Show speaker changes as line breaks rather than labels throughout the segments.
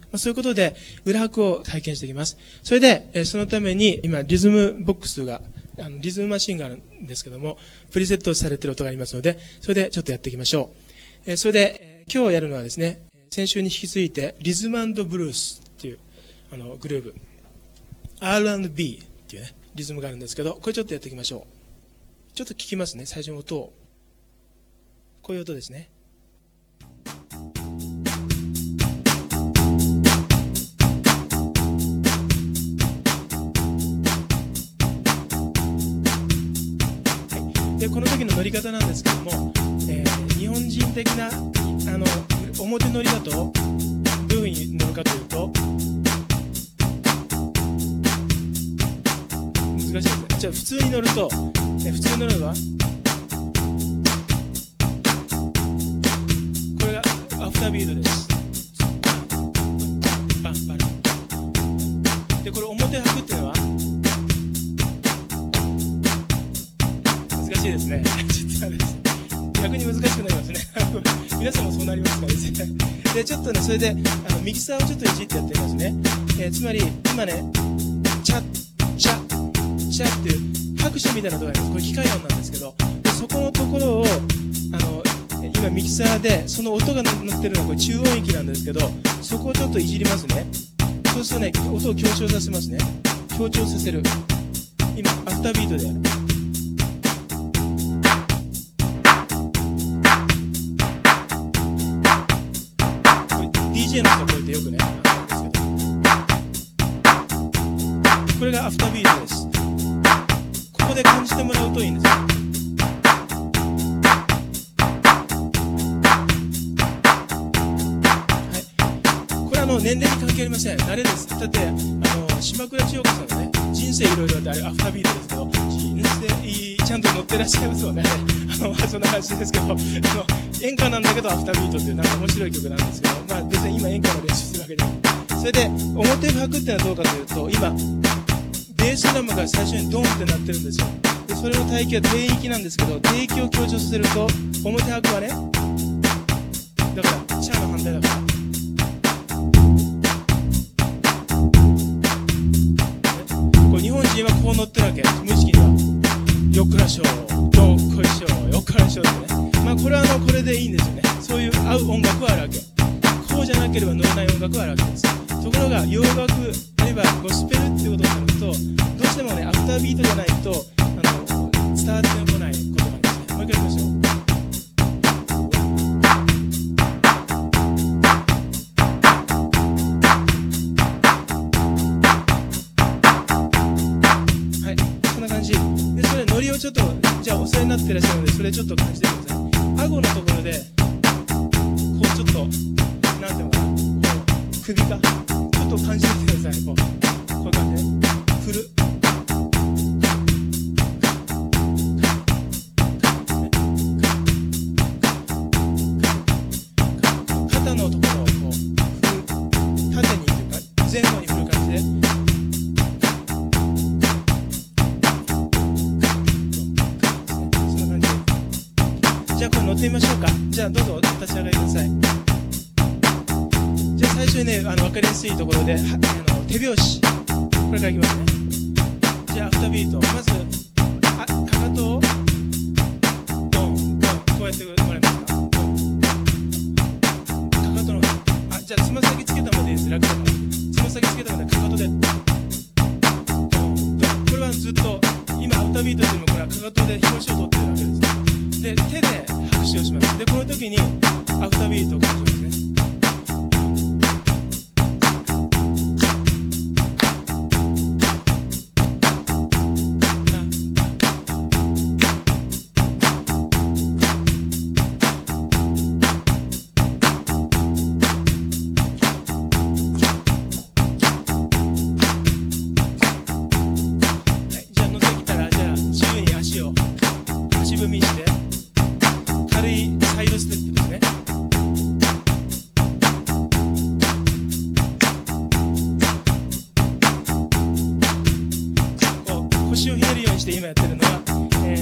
そういうことで、裏拍を体験していきます。それで、そのために、今、リズムボックスが、リズムマシンがあるんですけども、プリセットされている音がありますので、それでちょっとやっていきましょう。それで、今日やるのはですね、先週に引き継いで、リズム&ブルースっていう、グルーブ。R&B っていうね、リズムがあるんですけど、これちょっとやっていきましょう。ちょっと聞きますね、最初の音を。こういう音ですね。でこの時の乗り方なんですけども、日本人的な表乗りだとどういうふうに乗るかというと難しいですね。じゃあ普通に乗ると、普通に乗るのはこれがアフタービートです。バンバンでこれ表拍っていうのは難しいですね。実はです逆に難しくなりますね。皆さんもそうなりますからですね。でちょっとね、それでミキサーをちょっといじってやってみますね。つまり今ね、チャッチャッチャッっていう拍手みたいな音があります。これ機械音なんですけど、でそこのところを今ミキサーでその音が乗ってるのはこれ中音域なんですけど、そこをちょっといじりますね。そうするとね、音を強調させますね。強調させる。今アフタービートでやる。DJ の人はこうやってよくね、これがアフタービートです。ここで感じてもらうといいんですよ。これ年齢に関係ありません。慣れです。だって島倉千代子さんのね、人生いろいろってあれアフタービートですけど、人生ちゃんと乗ってらっしゃいますよね。そんな話ですけど、演歌なんだけどアフタービートっていうなんか面白い曲なんですけど、別に今演歌の練習するわけではない。それで表拍っていうのはどうかというと、今ベースドラムが最初にドンってなってるんですよ。でそれの帯域は低域なんですけど、低域を強調させると表拍はね、だからチャの反対だから、これ日本人はこう乗ってるわけ。無意識にはよっこらしょどっこいしょよっこらしょってね。これはこれでいいんですよね。そういう合う音楽はあるわけ。こうじゃなければ乗れない音楽はあるわけです。ところが洋楽あるいはゴスペルっていうことになると、どうしてもね、アフタービートじゃないと伝わってこないことがありますね。もう一回やりましょう。はい、こんな感じで、それノリをちょっとじゃあお世話になってらっしゃるので、それちょっと感じてください。顎のところでこうちょっとなんていうのかな、首かちょっと感じてください。こういう感じで振る。肩のところをこう縦にというか前後に振る感じで、そんな感じ。じゃあこれ乗ってみましょうか。じゃあどうぞ立ち上がりください。じゃあ最初にね、分かりやすいところで手拍子、これからいきますね。じゃあアフタービート、まずかかとをドンドン、こうやってもらえますか。かかとのじゃあつま先つけたまでいいです。楽だからつま先つけたまでかかとでドンドン。これはずっと今アフタービートでもこれはかかとで拍子を取ってるわけです。で手で拍手をします。でこの時にアフタービートを感じますね。踏みして軽いサイドステップですね。こう腰をひねるようにして今やってるのは、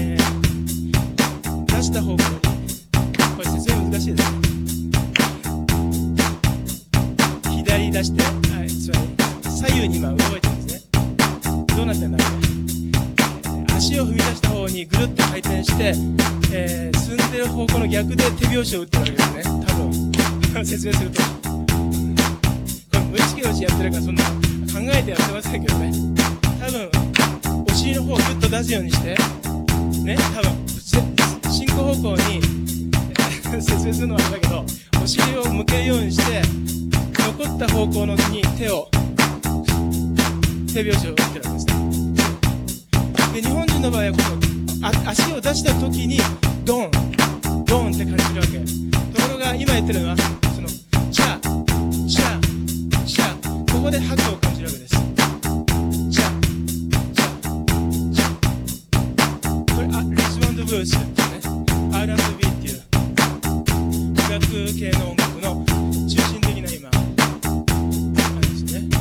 出した方向に、これ説明難しいですね。左出出して、つまり左右に今動いてるんですね。どうなってんだろうね。足を踏み出した方にぐるっと回転して、進んでる方向の逆で手拍子を打ってるわけですね。多分説明すると、これ無意識のうちやってるからそんな考えてやってませんけどね。多分お尻の方をぐっと出すようにしてね、多分進行方向に説明するのはあれだけど、お尻を向けるようにして残った方向のに手拍子を打ってるわけですね。で、日本人の場合はこの足を出した時にドンドンって感じるわけ。ところが今言ってるのはそのチャチャチャ、ここで拍を感じるわけです。チャチャチャ、これリズム&ブルースっていうね、 R&B っていう音楽系の音楽の中心的な今あれですよね。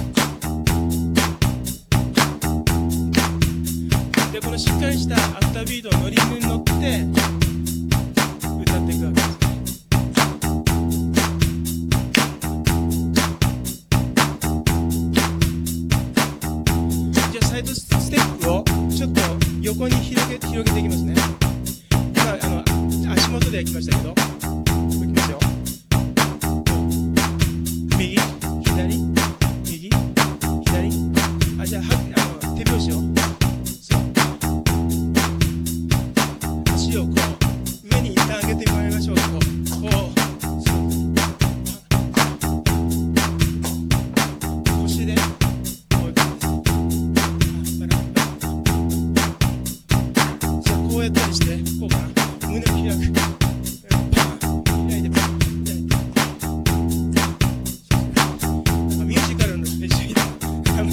で、このしっかりしたアフタービートのノリに乗って歌っていくわけです。じゃあサイドステップをちょっと横に広げていきますね。今足元ではきましたけど、いきますよ。右左右左、じゃあ手拍子を足をこう上に一旦上げてもらいましょう。こう腰でこういう感じです。じゃあこうやったりしてこうかな、胸を開く、開いてパン開いて、ミュージカルの練習みたいな。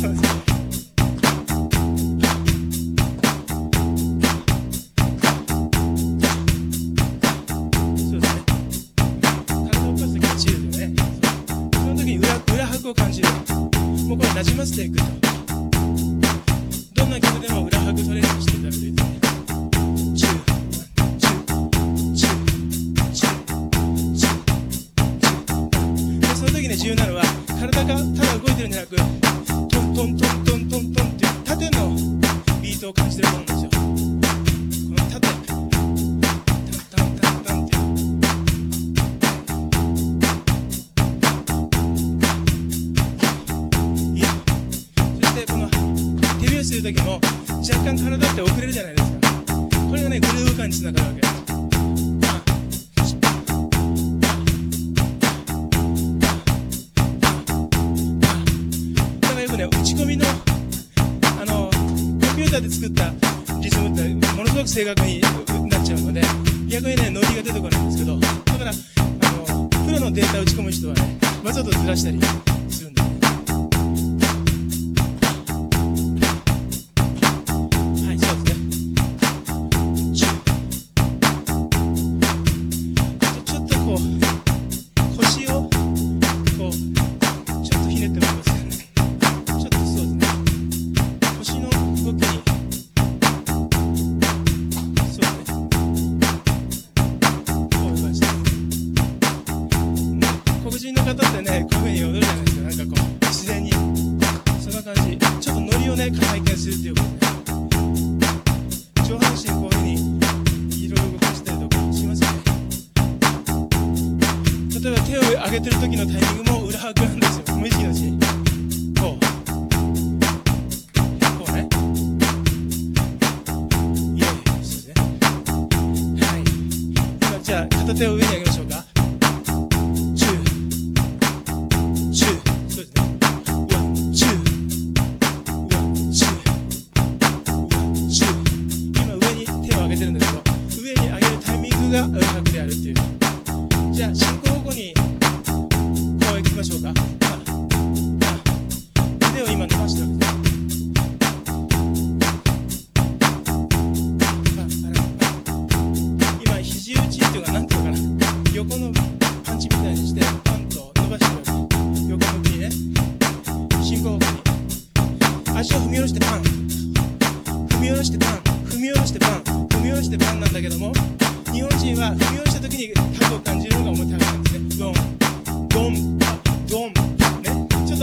を感じる。もうこれ馴染ませていくと、どんな曲でも裏拍トレーニングしていただくといいですね。チューチューチューチューチュー。で、その時に重要なのは体がただ動いてるんじゃなく、トントントントントントンっていう縦のビートを感じてると思うんですよ。この縦タンタンタンタンっていう。する時も若干体って遅れるじゃないですか。これがね、グルーヴ感につながるわけです。だからよくね、打ち込みのコンピューターで作ったリズムってものすごく正確になっちゃうので、逆にね、ノリが出てこないんですけど、だからプロのデータを打ち込む人はね、わざとずらしたりするんですね。黒人の方ってね、こういう風に踊るじゃないですか。なんかこう自然にそんな感じ、ちょっとノリをね体験するっていうことね。上半身こういう風にいろいろ動かしたりとかしますよね。例えば手を上げてる時のタイミングも裏拍なんですよ。無意識のうちにこうね、イエーイですね。はい、今じゃあ片手を上に上げましょうか。が裏拍であるっていう。じゃあ進行方向にこう行きましょうか。腕を今伸ばしてるわけです。今肘打ちっていうか、なんていうのかな、横のパンチみたいにしてパンと伸ばしてるわけ。横向きにね、進行方向に足を踏み下ろしてパン、踏み下ろしてパン、踏み下ろしてパン、踏み下ろしてパンなんだけども、日本人は踏み下ろした時に拍を感じるのが重たいなんですね。ドンドンドンね。ちょっと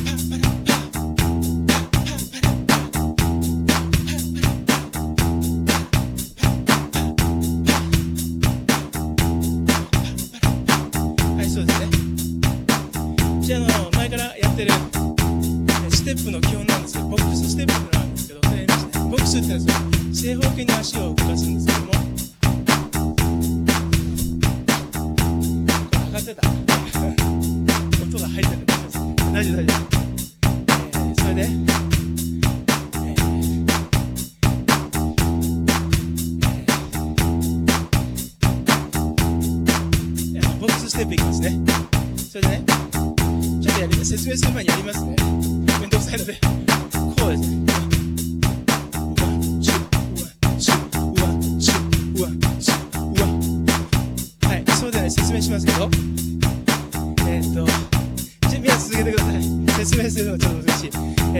はい、そうですね。じゃあ、前からやってるステップの基本なんですけど、ボックスステップなんですけど、それやりますね。ボックスってのは正方形に足を動かすんですけども、測ってた。音が入ってる。大丈夫。それで、ボックスステップいきますね。それでね、ちょっと説明する前にやりますね。めんどくさいので、こうですね。はい、そうでね、説明しますけど、皆さん続けてください。説明するのはちょっと難しい。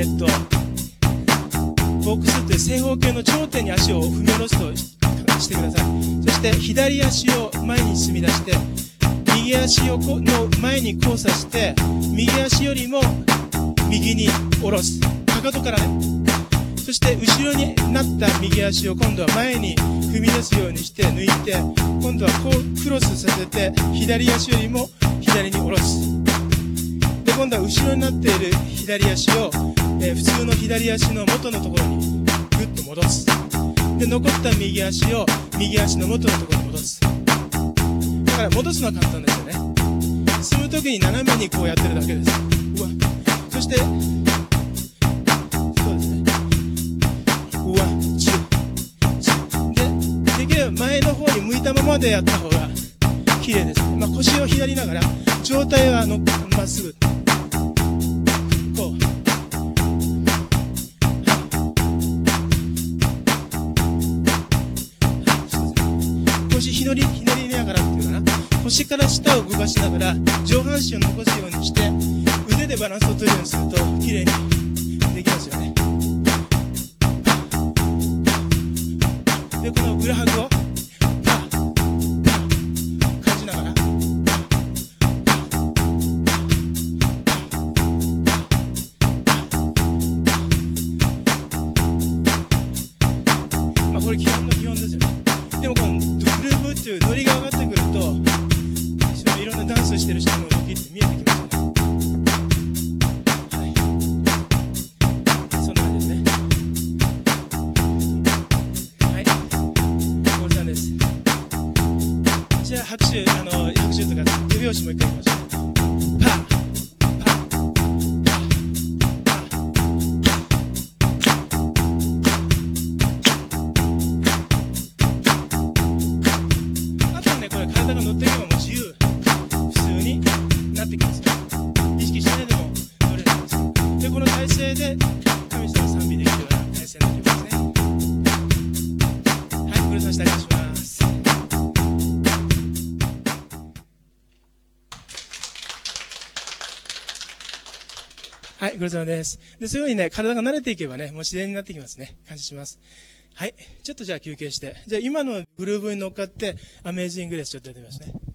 ボックスって正方形の頂点に足を踏み下ろすとしてください。そして左足を前に進み出して、右足の前に交差して、右足よりも右に下ろす。かかとからね。そして後ろになった右足を今度は前に踏み出すようにして抜いて、今度はこうクロスさせて、左足よりも左に下ろす。で、今度は後ろになっている左足を、普通の左足の元のところにグッと戻す。で、残った右足を右足の元のところに戻す。だから戻すのは簡単ですよね。進むときに斜めにこうやってるだけです。そして、そうですね。できれば前の方に向いたままでやった方が綺麗ですね。腰を左ながら、上体はまっすぐ。こう。腰ひねりながらっていうかな。腰から下を動かしながら、上半身を残すようにして、腕でバランスを取るようにすると、綺麗にできますよね。で、この裏拍を、感じながら、これ基本の基本ですよね。でもこのグルーブっていうノリが上がってくると、いろんなダンスしてる人の動きって見えてきますよね。はい。そんな感じですね。はい。ゴールさんです。じゃあ拍手とか手拍子もう一回いきましょう。パー。体が乗っていけばもう自由、普通になってきますよ。意識しないでも乗れるんです。で、この体勢で神様賛美できるような体勢になりますね。はい、これさせてあげます。はい、ごちそうさまです。で、そういうふうにね、体が慣れていけばね、もう自然になってきますね。感謝します。はい。ちょっとじゃあ休憩して。じゃあ今のグルーブに乗っかって、アメージングレースちょっとやってみますね。